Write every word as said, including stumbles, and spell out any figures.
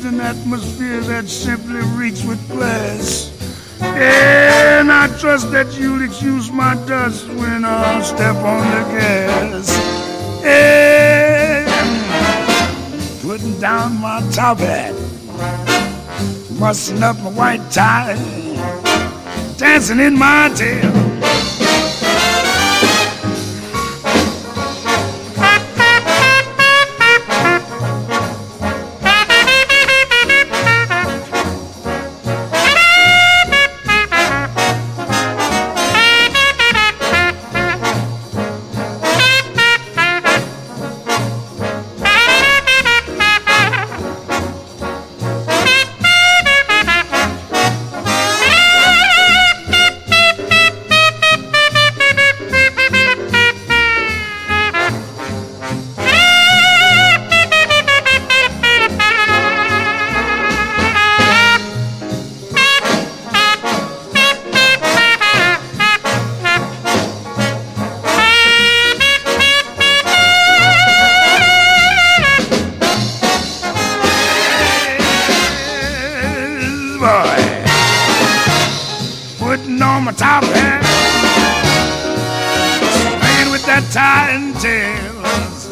breathed an atmosphere that simply reeks with glass. And I trust that you'll excuse my dust when I step on the gas. And putting down my top hat, mussing up my white tie, dancing in my tail. Putting on my top hat, playing with that tie and tail.